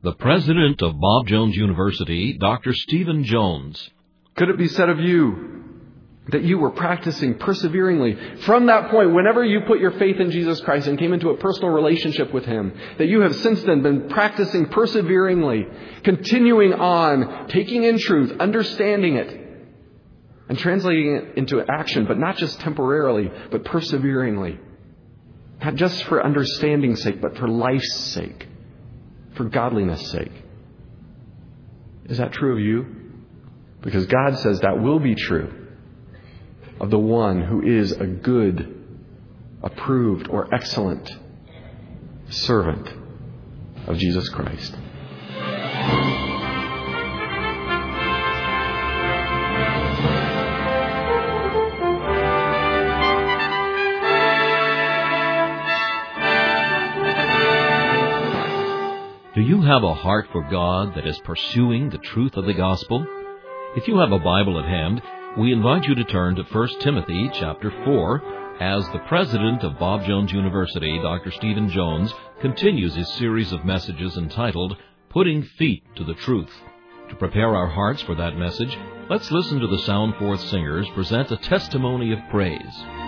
the president of Bob Jones University, Dr. Stephen Jones. Could it be said of you that you were practicing perseveringly from that point, whenever you put your faith in Jesus Christ and came into a personal relationship with Him, that you have since then been practicing perseveringly, continuing on, taking in truth, understanding it, and translating it into action, but not just temporarily, but perseveringly. Not just for understanding's sake, but for life's sake, for godliness' sake. Is that true of you? Because God says that will be true of the one who is a good, approved, or excellent servant of Jesus Christ. Do you have a heart for God that is pursuing the truth of the gospel? If you have a Bible at hand, we invite you to turn to 1 Timothy chapter 4 as the president of Bob Jones University, Dr. Stephen Jones, continues his series of messages entitled, Putting Feet to the Truth. To prepare our hearts for that message, let's listen to the Sound Forth Singers present a testimony of praise.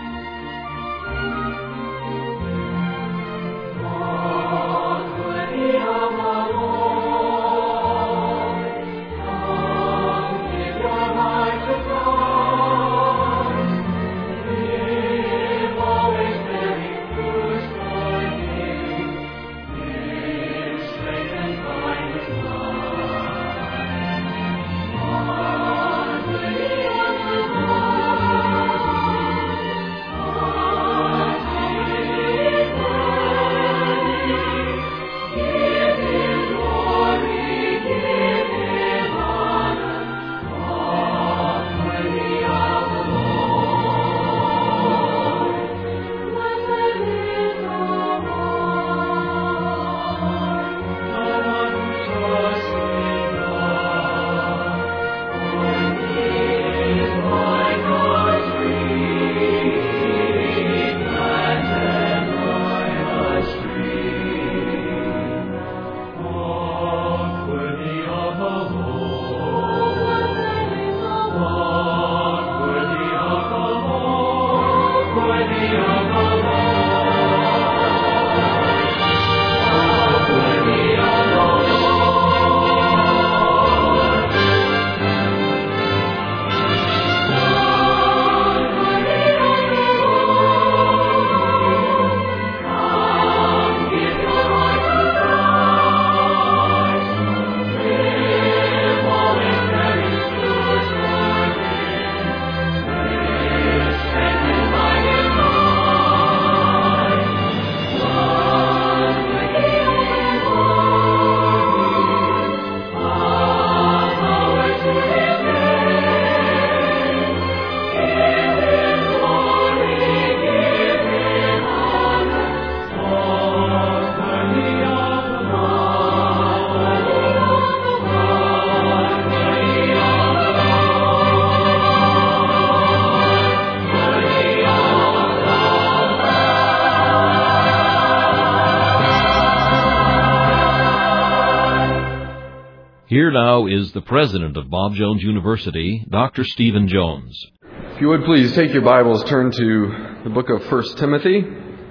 Here now is the president of Bob Jones University, Dr. Stephen Jones. If you would please take your Bibles, turn to the book of 1 Timothy.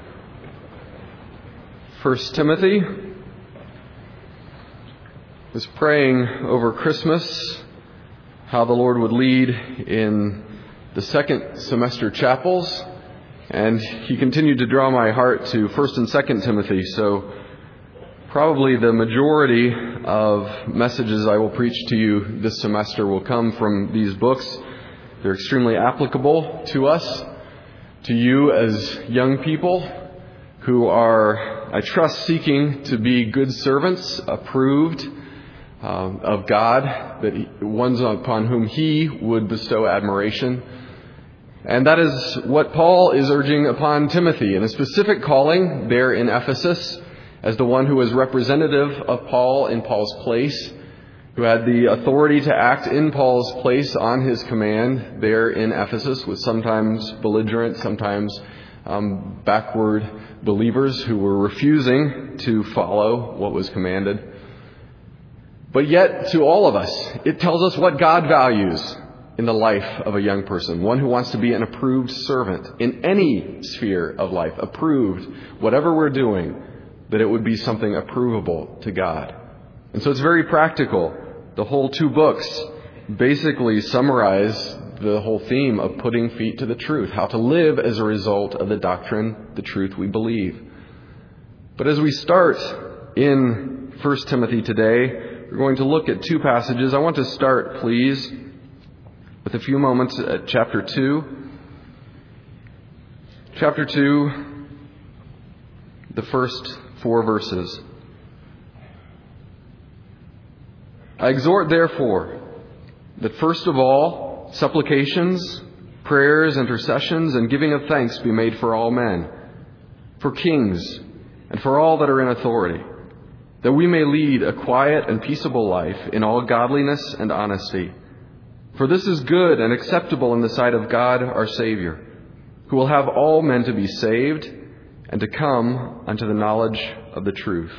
1 Timothy. I was praying over Christmas how the Lord would lead in the second semester chapels, and He continued to draw my heart to 1 and 2 Timothy. So probably the majority of messages I will preach to you this semester will come from these books. They're extremely applicable to us, to you as young people who are, I trust, seeking to be good servants, approved of God, ones upon whom He would bestow admiration. And that is what Paul is urging upon Timothy in a specific calling there in Ephesus, as the one who was representative of Paul in Paul's place, who had the authority to act in Paul's place on his command there in Ephesus, with sometimes belligerent, sometimes backward believers who were refusing to follow what was commanded. But yet, to all of us, it tells us what God values in the life of a young person, one who wants to be an approved servant in any sphere of life, approved, whatever we're doing, that it would be something approvable to God. And so it's very practical. The whole 2 books basically summarize the whole theme of putting feet to the truth, how to live as a result of the doctrine, the truth we believe. But as we start in 1 Timothy today, we're going to look at 2 passages. I want to start, please, with a few moments at chapter 2. Chapter 2, the first 4 verses. I exhort, therefore, that first of all, supplications, prayers, intercessions, and giving of thanks be made for all men, for kings, and for all that are in authority, that we may lead a quiet and peaceable life in all godliness and honesty. For this is good and acceptable in the sight of God our Savior, who will have all men to be saved and to come unto the knowledge of the truth.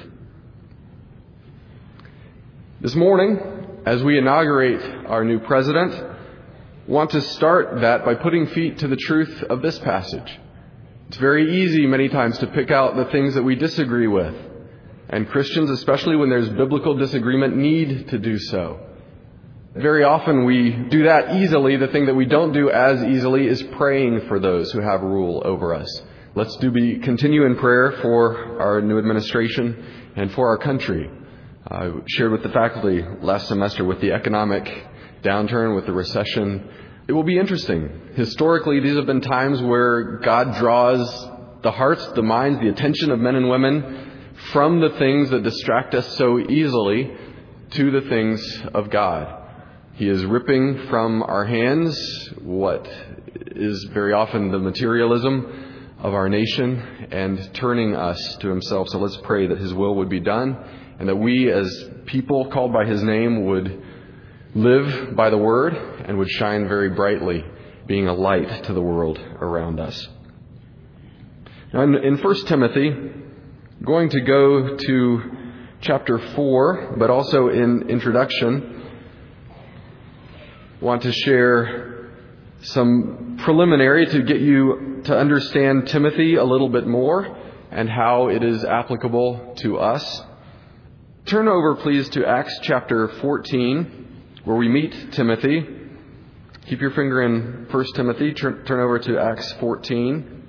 This morning, as we inaugurate our new president, I want to start that by putting feet to the truth of this passage. It's very easy many times to pick out the things that we disagree with. And Christians, especially when there's biblical disagreement, need to do so. Very often we do that easily. The thing that we don't do as easily is praying for those who have rule over us. Let's continue in prayer for our new administration and for our country. I shared with the faculty last semester with the economic downturn, with the recession. It will be interesting. Historically, these have been times where God draws the hearts, the minds, the attention of men and women from the things that distract us so easily to the things of God. He is ripping from our hands what is very often the materialism of our nation and turning us to Himself. So let's pray that His will would be done and that we as people called by His name would live by the Word and would shine very brightly, being a light to the world around us. Now in 1 Timothy, I'm going to go to chapter 4, but also in introduction, want to share some preliminary to get you to understand Timothy a little bit more and how it is applicable to us. Turn over, please, to Acts chapter 14, where we meet Timothy. Keep your finger in 1 Timothy. Turn over to Acts 14.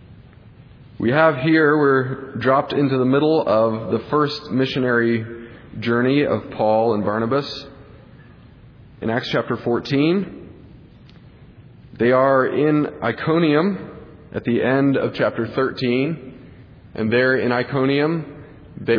We have here, we're dropped into the middle of the first missionary journey of Paul and Barnabas. In Acts chapter 14, they are in Iconium at the end of chapter 13. And there in Iconium, they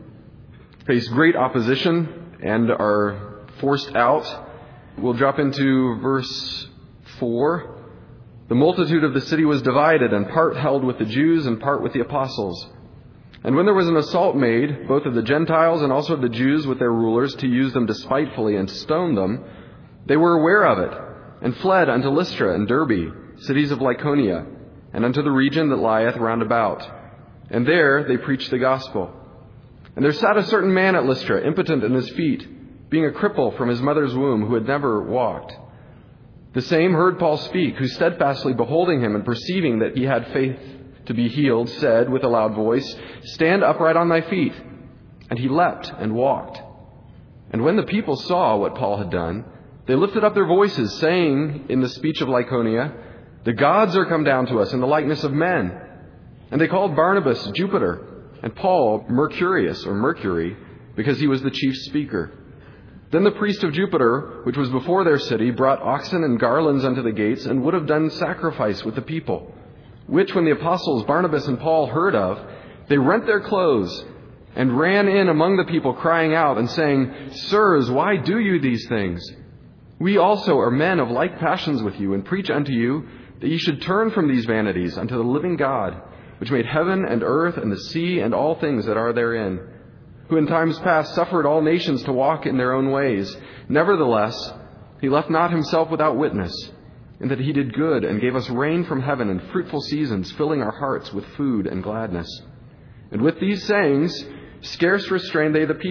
face great opposition and are forced out. We'll drop into verse 4. The multitude of the city was divided, and part held with the Jews and part with the apostles. And when there was an assault made, both of the Gentiles and also of the Jews with their rulers, to use them despitefully and stone them, they were aware of it, and fled unto Lystra and Derbe, cities of Lycaonia, and unto the region that lieth round about. And there they preached the gospel. And there sat a certain man at Lystra, impotent in his feet, being a cripple from his mother's womb, who had never walked. The same heard Paul speak, who steadfastly beholding him and perceiving that he had faith to be healed, said with a loud voice, Stand upright on thy feet. And he leapt and walked. And when the people saw what Paul had done, they lifted up their voices, saying in the speech of Lycaonia, The gods are come down to us in the likeness of men. And they called Barnabas Jupiter, and Paul Mercurius, or Mercury, because he was the chief speaker. Then the priest of Jupiter, which was before their city, brought oxen and garlands unto the gates, and would have done sacrifice with the people. Which when the apostles Barnabas and Paul heard of, they rent their clothes, and ran in among the people, crying out, and saying, Sirs, why do you these things? We also are men of like passions with you, and preach unto you that ye should turn from these vanities unto the living God, which made heaven and earth and the sea and all things that are therein, who in times past suffered all nations to walk in their own ways. Nevertheless, he left not himself without witness, in that he did good and gave us rain from heaven and fruitful seasons, filling our hearts with food and gladness. And with these sayings, scarce restrained they the people,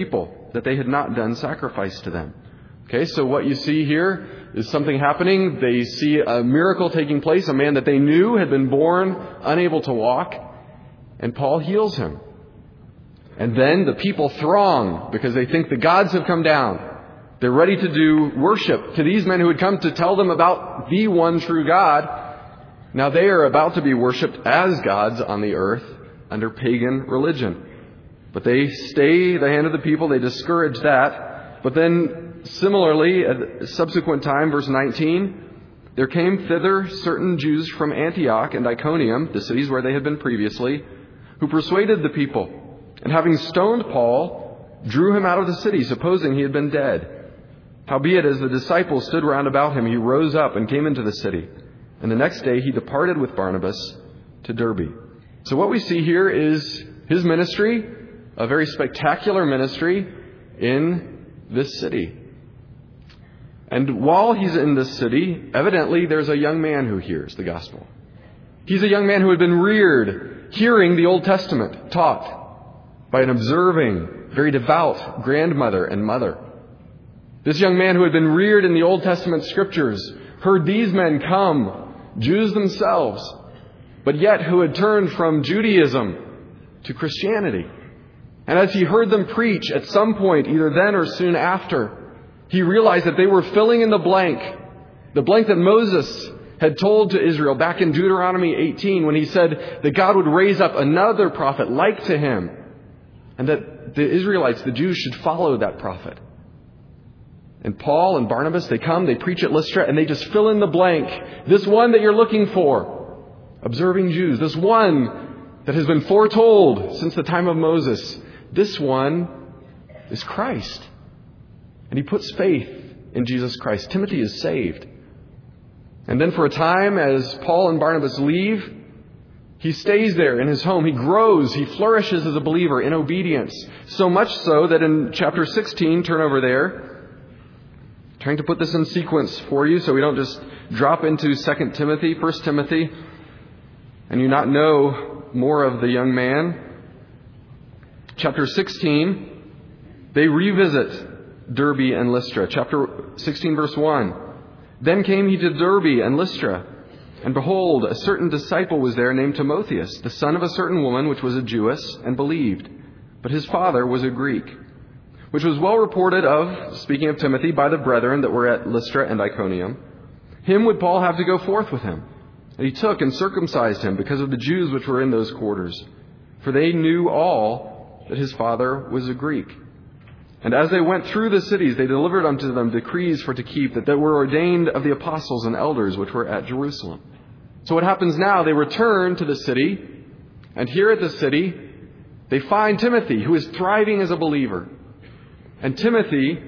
that they had not done sacrifice to them. Okay, so what you see here is something happening. They see a miracle taking place, a man that they knew had been born unable to walk, and Paul heals him. And then the people throng because they think the gods have come down. They're ready to do worship to these men who had come to tell them about the one true God. Now they are about to be worshipped as gods on the earth under pagan religion. But they stay the hand of the people. They discourage that. But then similarly, at a subsequent time, verse 19, there came thither certain Jews from Antioch and Iconium, the cities where they had been previously, who persuaded the people, and having stoned Paul, drew him out of the city, supposing he had been dead. Howbeit, as the disciples stood round about him, he rose up and came into the city. And the next day he departed with Barnabas to Derbe. So what we see here is his ministry, a very spectacular ministry in this city. And while he's in this city, evidently there's a young man who hears the gospel. He's a young man who had been reared hearing the Old Testament taught by an observing, very devout grandmother and mother. This young man who had been reared in the Old Testament scriptures heard these men come, Jews themselves, but yet who had turned from Judaism to Christianity. And as he heard them preach at some point, either then or soon after, he realized that they were filling in the blank that Moses had told to Israel back in Deuteronomy 18 when he said that God would raise up another prophet like to him, and that the Israelites, the Jews, should follow that prophet. And Paul and Barnabas, they come, they preach at Lystra, and they just fill in the blank. This one that you're looking for, observing Jews, this one that has been foretold since the time of Moses, this one is Christ. And he puts faith in Jesus Christ. Timothy is saved. And then for a time, as Paul and Barnabas leave, he stays there in his home. He grows. He flourishes as a believer in obedience. So much so that in chapter 16, turn over there, trying to put this in sequence for you so we don't just drop into 2 Timothy, 1 Timothy, and you not know more of the young man. Chapter 16, they revisit Derbe and Lystra. Chapter 16, verse 1. Then came he to Derbe and Lystra, and behold, a certain disciple was there named Timotheus, the son of a certain woman which was a Jewess, and believed. But his father was a Greek, which was well reported of, speaking of Timothy, by the brethren that were at Lystra and Iconium. Him would Paul have to go forth with him. And he took and circumcised him because of the Jews which were in those quarters. For they knew all that his father was a Greek. And as they went through the cities, they delivered unto them decrees for to keep that were ordained of the apostles and elders which were at Jerusalem. So what happens now, they return to the city, and here at the city, they find Timothy, who is thriving as a believer. And Timothy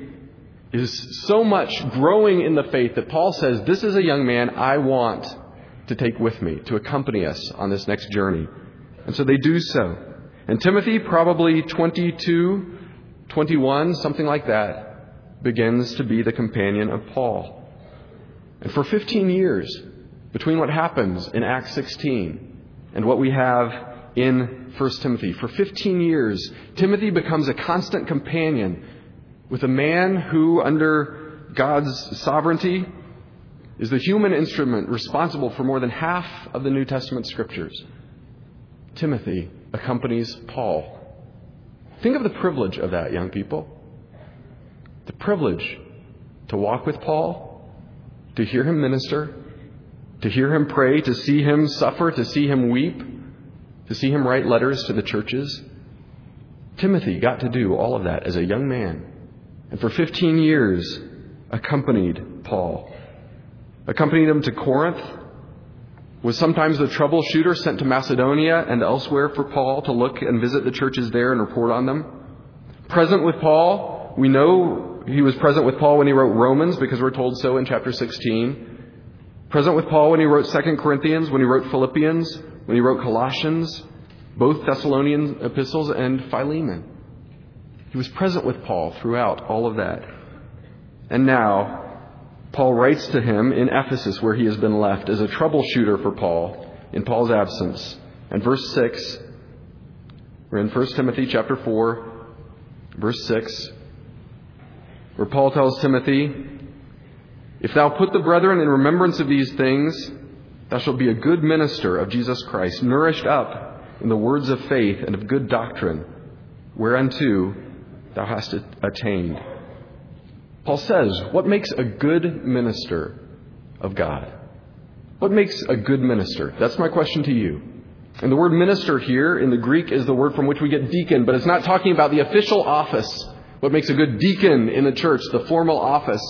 is so much growing in the faith that Paul says, this is a young man I want to take with me, to accompany us on this next journey. And so they do so. And Timothy, probably 22, 21, something like that, begins to be the companion of Paul. And for 15 years, between what happens in Acts 16 and what we have in 1 Timothy, for 15 years, Timothy becomes a constant companion with a man who, under God's sovereignty, is the human instrument responsible for more than half of the New Testament scriptures. Timothy accompanies Paul. Think of the privilege of that, young people. The privilege to walk with Paul, to hear him minister, to hear him pray, to see him suffer, to see him weep, to see him write letters to the churches. Timothy got to do all of that as a young man, and for 15 years accompanied Paul. Accompanied him to Corinth, was sometimes the troubleshooter sent to Macedonia and elsewhere for Paul to look and visit the churches there and report on them. Present with Paul, we know he was present with Paul when he wrote Romans, because we're told so in chapter 16. Present with Paul when he wrote 2 Corinthians, when he wrote Philippians, when he wrote Colossians, both Thessalonian epistles, and Philemon. He was present with Paul throughout all of that. And now, Paul writes to him in Ephesus, where he has been left as a troubleshooter for Paul in Paul's absence. And verse 6, we're in 1 Timothy chapter 4, verse 6. where Paul tells Timothy, "If thou put the brethren in remembrance of these things, thou shalt be a good minister of Jesus Christ, nourished up in the words of faith and of good doctrine, whereunto thou hast attained." Paul says, what makes a good minister of God? What makes a good minister? That's my question to you. And the word minister here in the Greek is the word from which we get deacon, but it's not talking about the official office. What makes a good deacon in the church, the formal office.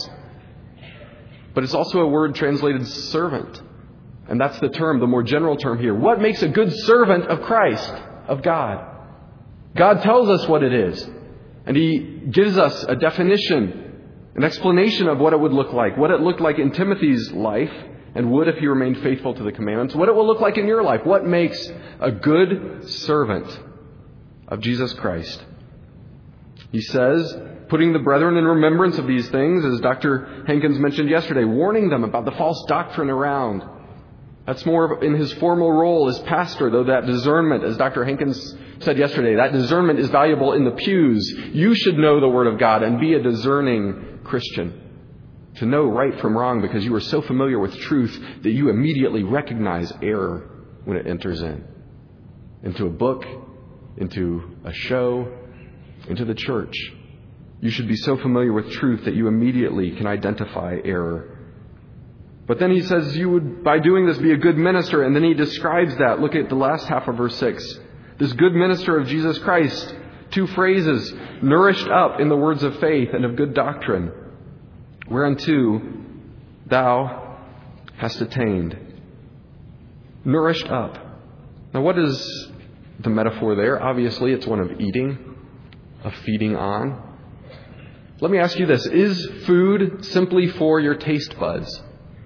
But it's also a word translated servant. And that's the term, the more general term here. What makes a good servant of Christ, of God? God tells us what it is. And He gives us a definition, an explanation of what it would look like. What it looked like in Timothy's life, and would if he remained faithful to the commandments. What it will look like in your life. What makes a good servant of Jesus Christ? He says, putting the brethren in remembrance of these things, as Dr. Hankins mentioned yesterday, warning them about the false doctrine around. That's more in his formal role as pastor, though that discernment, as Dr. Hankins said yesterday, that discernment is valuable in the pews. You should know the Word of God and be a discerning Christian. To know right from wrong because you are so familiar with truth that you immediately recognize error when it enters in. Into a book, into a show, into the church. You should be so familiar with truth that you immediately can identify error. But then he says you would, by doing this, be a good minister. And then he describes that. Look at the last half of verse 6. This good minister of Jesus Christ. 2 phrases. Nourished up in the words of faith and of good doctrine. Whereunto thou hast attained. Nourished up. Now what is the metaphor there? Obviously it's one of eating, of feeding on. Let me ask you this. Is food simply for your taste buds?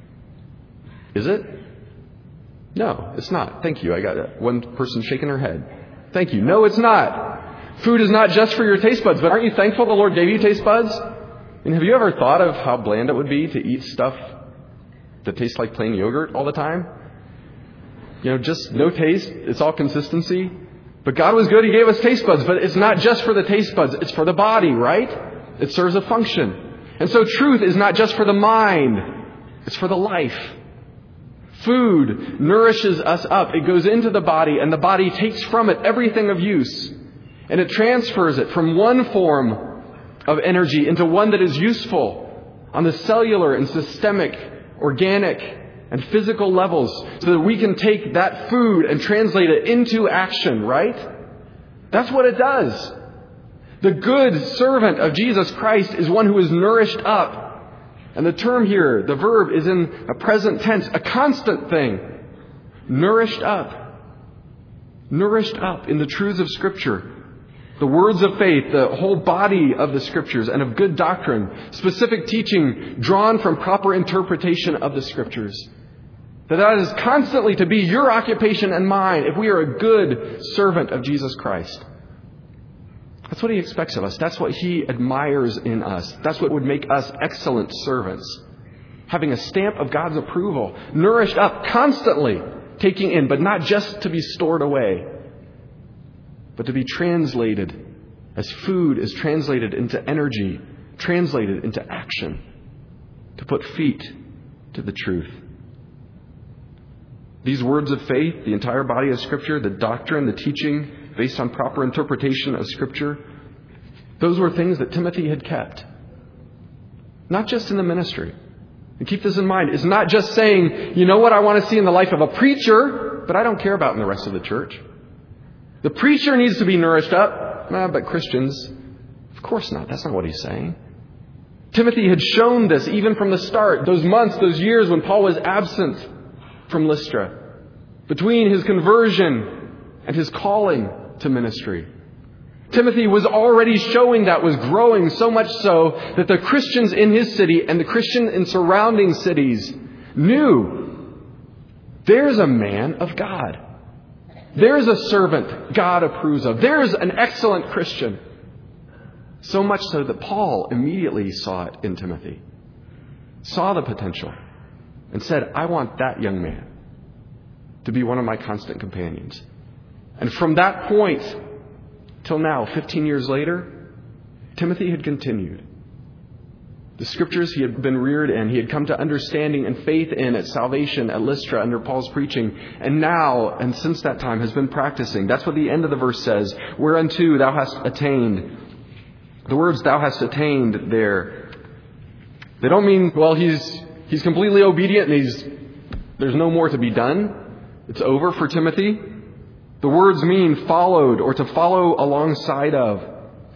Is it? No, it's not. Thank you. I got one person shaking her head. Thank you. No, it's not. Food is not just for your taste buds, but aren't you thankful the Lord gave you taste buds? And have you ever thought of how bland it would be to eat stuff that tastes like plain yogurt all the time? You know, just no taste. It's all consistency. But God was good. He gave us taste buds. But it's not just for the taste buds. It's for the body, right? It serves a function. And so truth is not just for the mind. It's for the life. Food nourishes us up. It goes into the body, and the body takes from it everything of use. And it transfers it from one form of energy into one that is useful on the cellular and systemic, organic and physical levels so that we can take that food and translate it into action, right? That's what it does. The good servant of Jesus Christ is one who is nourished up. And the term here, the verb, is in a present tense, a constant thing. Nourished up. Nourished up in the truths of Scripture. The words of faith, the whole body of the Scriptures and of good doctrine, specific teaching drawn from proper interpretation of the Scriptures. That is constantly to be your occupation and mine if we are a good servant of Jesus Christ. That's what He expects of us. That's what He admires in us. That's what would make us excellent servants. Having a stamp of God's approval, nourished up constantly, taking in, but not just to be stored away, but to be translated as food is translated into energy, translated into action, to put feet to the truth. These words of faith, the entire body of Scripture, the doctrine, the teaching based on proper interpretation of Scripture, those were things that Timothy had kept. Not just in the ministry. And keep this in mind. It's not just saying, you know what I want to see in the life of a preacher, but I don't care about in the rest of the church. The preacher needs to be nourished up. But Christians, of course not. That's not what he's saying. Timothy had shown this even from the start. Those months, those years when Paul was absent from Lystra. Between his conversion and his calling to ministry. Timothy was already showing that, was growing so much so that the Christians in his city and the Christian in surrounding cities knew there's a man of God. There's a servant God approves of. There's an excellent Christian. So much so that Paul immediately saw it in Timothy. Saw the potential. And said, I want that young man to be one of my constant companions. And from that point till now, 15 years later, Timothy had continued. The Scriptures he had been reared in. He had come to understanding and faith in at salvation at Lystra under Paul's preaching. And now, and since that time, has been practicing. That's what the end of the verse says. Whereunto thou hast attained. The words thou hast attained there, they don't mean, well, he's completely obedient and there's no more to be done. It's over for Timothy. The words mean followed or to follow alongside of.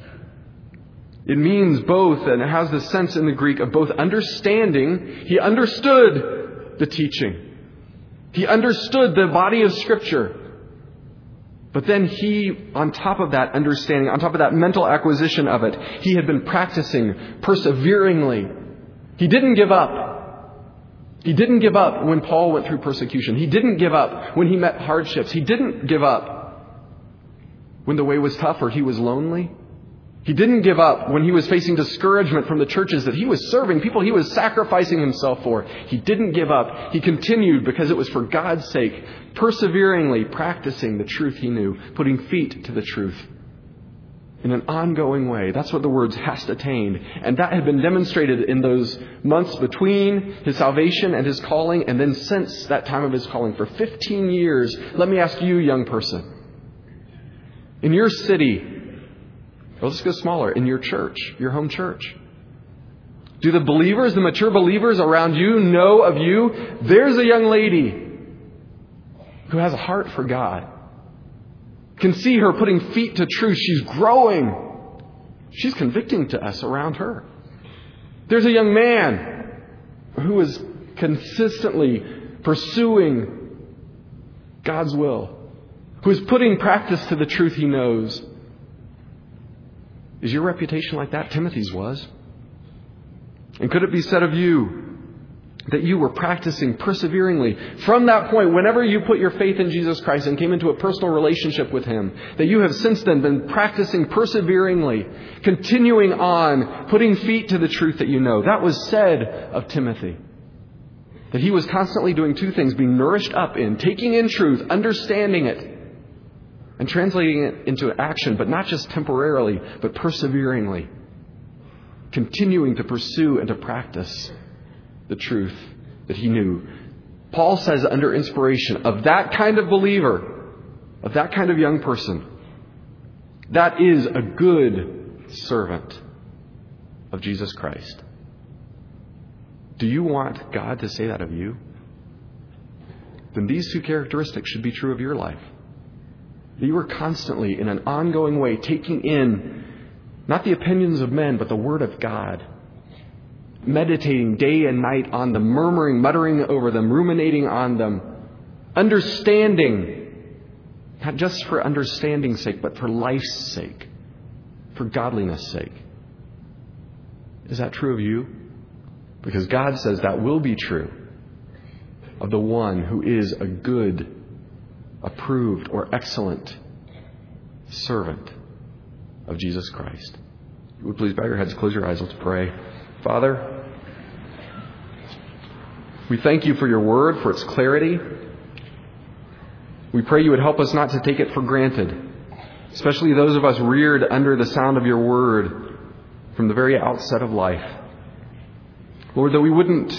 It means both, and it has the sense in the Greek of both understanding. He understood the teaching. He understood the body of Scripture. But then he, on top of that understanding, on top of that mental acquisition of it, he had been practicing perseveringly. He didn't give up. He didn't give up when Paul went through persecution. He didn't give up when he met hardships. He didn't give up when the way was tough or he was lonely. He didn't give up when he was facing discouragement from the churches that he was serving, people he was sacrificing himself for. He didn't give up. He continued because it was for God's sake, perseveringly practicing the truth he knew, putting feet to the truth in an ongoing way. That's what the words hast attained. And that had been demonstrated in those months between his salvation and his calling, and then since that time of his calling for 15 years. Let me ask you, young person, in your city, well, let's go smaller. In your church, your home church. Do the believers, the mature believers around you know of you? There's a young lady who has a heart for God. Can see her putting feet to truth. She's growing. She's convicting to us around her. There's a young man who is consistently pursuing God's will, who is putting practice to the truth he knows. Is your reputation like that? Timothy's was. And could it be said of you that you were practicing perseveringly from that point, whenever you put your faith in Jesus Christ and came into a personal relationship with Him, that you have since then been practicing perseveringly, continuing on, putting feet to the truth that you know? That was said of Timothy. That he was constantly doing two things: being nourished up in, taking in truth, understanding it, and translating it into action, but not just temporarily, but perseveringly. Continuing to pursue and to practice the truth that he knew. Paul says under inspiration of that kind of believer, of that kind of young person, that is a good servant of Jesus Christ. Do you want God to say that of you? Then these two characteristics should be true of your life. That you are constantly, in an ongoing way, taking in not the opinions of men, but the Word of God. Meditating day and night on them, murmuring, muttering over them, ruminating on them. Understanding, not just for understanding's sake, but for life's sake, for godliness' sake. Is that true of you? Because God says that will be true of the one who is a good, approved, or excellent servant of Jesus Christ. You would please bow your heads, close your eyes, let's pray. Father, we thank you for your word, for its clarity. We pray you would help us not to take it for granted, especially those of us reared under the sound of your word from the very outset of life. Lord, that we wouldn't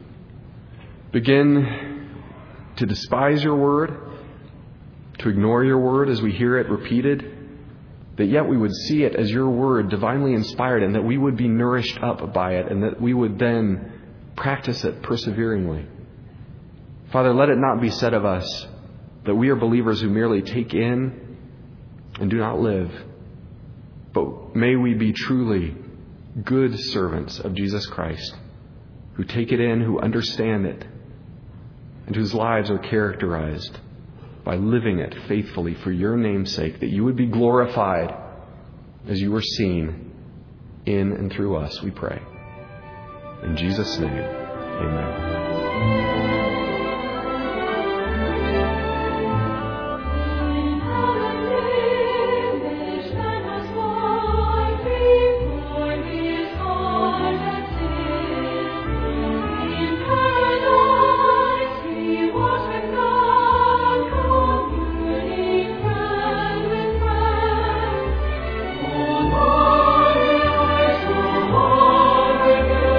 begin to despise your word, to ignore your word as we hear it repeated, that yet we would see it as your word divinely inspired, and that we would be nourished up by it, and that we would then practice it perseveringly. Father, let it not be said of us that we are believers who merely take in and do not live, but may we be truly good servants of Jesus Christ, who take it in, who understand it, and whose lives are characterized by living it faithfully for your name's sake, that you would be glorified as you were seen in and through us, we pray. In Jesus' name, amen. Again.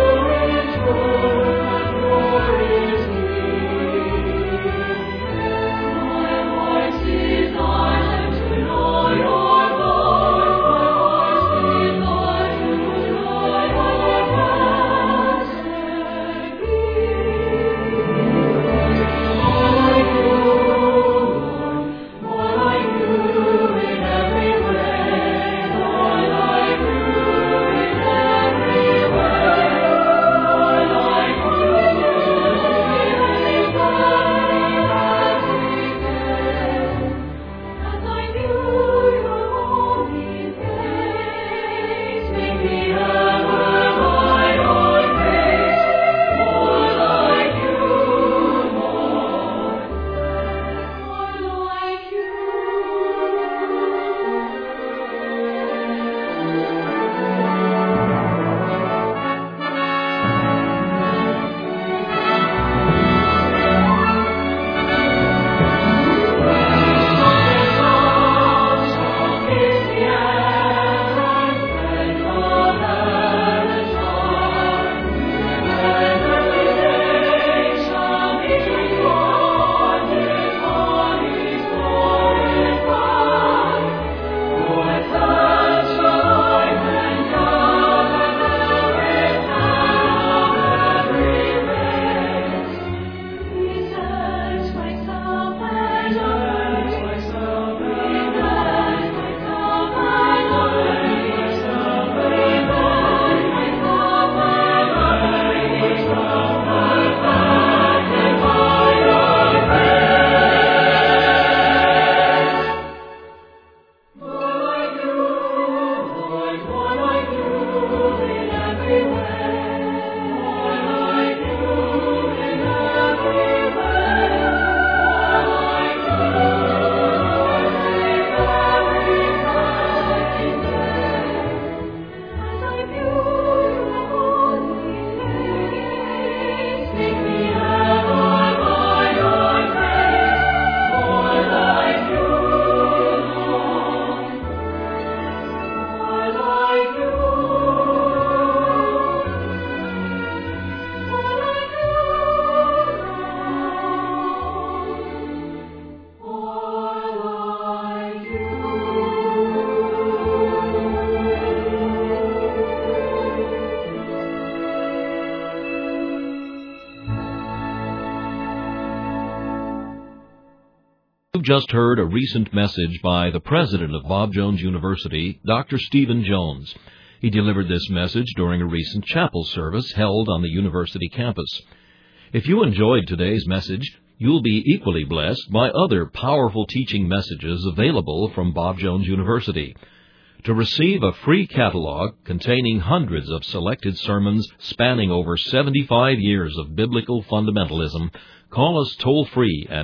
You've just heard a recent message by the president of Bob Jones University, Dr. Stephen Jones. He delivered this message during a recent chapel service held on the university campus. If you enjoyed today's message, you'll be equally blessed by other powerful teaching messages available from Bob Jones University. To receive a free catalog containing hundreds of selected sermons spanning over 75 years of biblical fundamentalism, call us toll-free at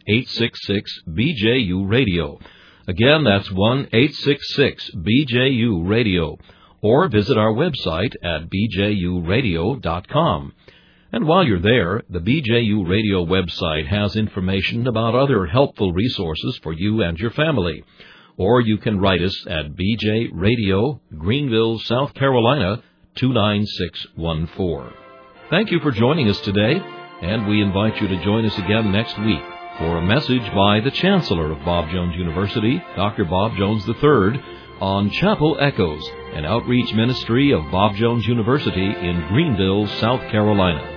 1-866-BJU-RADIO. Again, that's 1-866-BJU-RADIO. Or visit our website at bjuradio.com. And while you're there, the BJU Radio website has information about other helpful resources for you and your family. Or you can write us at BJ Radio, Greenville, South Carolina, 29614. Thank you for joining us today, and we invite you to join us again next week for a message by the Chancellor of Bob Jones University, Dr. Bob Jones III, on Chapel Echoes, an outreach ministry of Bob Jones University in Greenville, South Carolina.